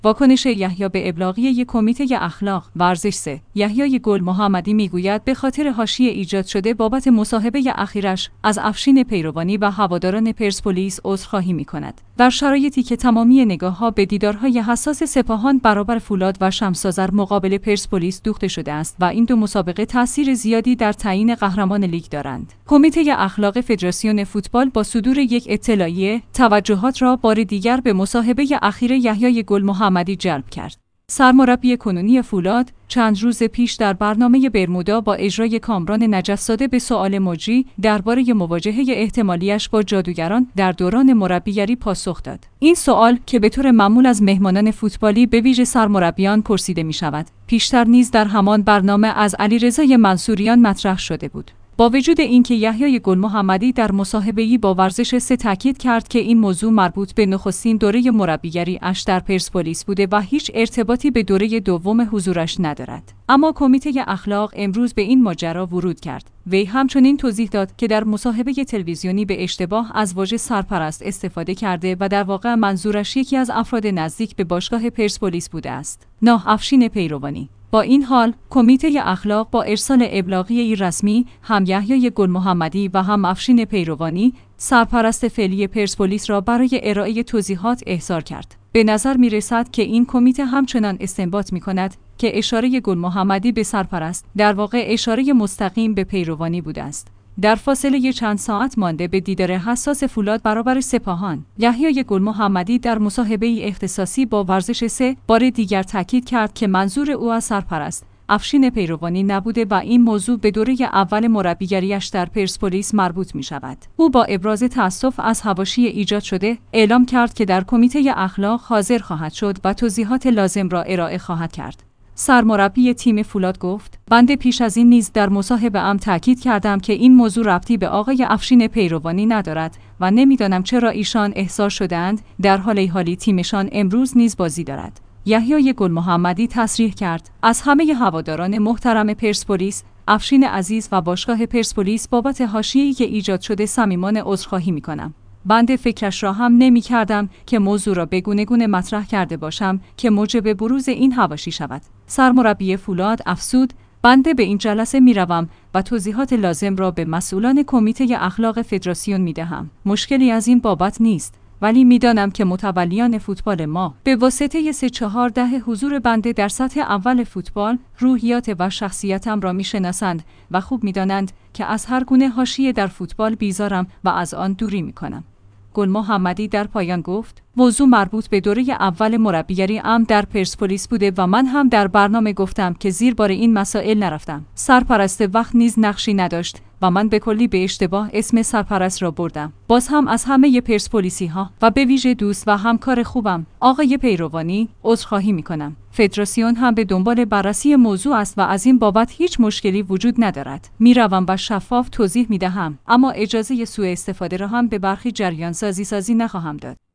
واکنش یحیی به ابلاغیه یک کمیته اخلاق ورزش 3. یحیی گل محمدی میگوید به خاطر حاشیه ایجاد شده بابت مصاحبه اخیرش از افشین پیروانی و هواداران پرسپولیس عذرخواهی می‌کند. در شرایطی که تمامی نگاه‌ها به دیدارهای حساس سپاهان برابر فولاد و شمس‌آذر مقابل پرسپولیس دوخته شده است و این دو مسابقه تأثیر زیادی در تعیین قهرمان لیگ دارند. کمیته اخلاق فدراسیون فوتبال با صدور یک اطلاعیه توجهات را بار دیگر به مصاحبه اخیر یحیی گل محمدی جلب کرد. سرمربی کنونی فولاد چند روز پیش در برنامه برمودا با اجرای کامران نجف‌زاده به سؤال مجری درباره مواجهه احتمالیش با جادوگران در دوران مربیگری پاسخ داد. این سؤال که به طور معمول از مهمانان فوتبالی به ویژه سرمربیان پرسیده می شود، پیشتر نیز در همان برنامه از علیرضا منصوریان مطرح شده بود. با وجود اینکه یحیی گل محمدی در مصاحبه‌ای با ورزش 3 تاکید کرد که این موضوع مربوط به نخستین دوره مربیگری اش در پرسپولیس بوده و هیچ ارتباطی به دوره دوم حضورش ندارد، اما کمیته اخلاق امروز به این ماجرا ورود کرد. وی همچنین توضیح داد که در مصاحبه تلویزیونی به اشتباه از واژه سرپرست استفاده کرده و در واقع منظورش یکی از افراد نزدیک به باشگاه پرسپولیس بوده است، نه افشین پیروانی. با این حال، کمیته اخلاق با ارسال ابلاغیه‌ای رسمی هم یحیی گل محمدی و هم افشین پیروانی سرپرست فعلی پرسپولیس را برای ارائه توضیحات احضار کرد. به نظر می رسد که این کمیته همچنان استنباط می کند که اشاره گل محمدی به سرپرست در واقع اشاره مستقیم به پیروانی بوده است. در فاصله چند ساعت مانده به دیدار حساس فولاد برابر سپاهان، یحیی گل محمدی در مصاحبه‌ای اختصاصی با ورزش 3 بار دیگر تاکید کرد که منظور او از سرپرست افشین پیروانی نبوده و این موضوع به دوره اول مربیگریش در پرسپولیس مربوط می شود. او با ابراز تأسف از حواشی ایجاد شده اعلام کرد که در کمیته اخلاق حاضر خواهد شد و توضیحات لازم را ارائه خواهد کرد. سرمربی تیم فولاد گفت: بنده پیش از این نیز در مصاحبه‌ام تاکید کردم که این موضوع ربطی به آقای افشین پیروانی ندارد و نمیدانم چرا ایشان احضار شده‌اند، در حالی تیمشان امروز نیز بازی دارد. یحیی گل محمدی تصریح کرد: از همه هواداران محترم پرسپولیس، افشین عزیز و باشگاه پرسپولیس بابت حاشیه‌ای که ایجاد شده صمیمانه عذرخواهی می‌کنم. بنده فکرش را هم نمی کردم که موضوع را به گونه مطرح کرده باشم که موجب بروز این حواشی شود. سرمربی فولاد افزود: بنده به این جلسه می روم و توضیحات لازم را به مسئولان کمیته اخلاق فدراسیون می دهم. مشکلی از این بابت نیست، ولی میدانم که متولیان فوتبال ما به واسطه 3-4 دهه حضور بنده در سطح اول فوتبال روحیات و شخصیتم را میشناسند و خوب میدانند که از هر گونه حاشیه در فوتبال بیزارم و از آن دوری میکنم. گل محمدی در پایان گفت: موضوع مربوط به دوره اول مربیگری در پرسپولیس بوده و من هم در برنامه گفتم که زیر بار این مسائل نرفتم. سرپرست وقت نیز نقشی نداشت و من به کلی به اشتباه اسم سرپرست را بردم. باز هم از همه پرسپولیسی ها و به ویژه دوست و همکار خوبم آقای پیروانی عذرخواهی میکنم. فدراسیون هم به دنبال بررسی موضوع است و از این بابت هیچ مشکلی وجود ندارد. میروم و شفاف توضیح میدهم، اما اجازه سوء استفاده را هم به برخی جریان سازی نخواهم داد.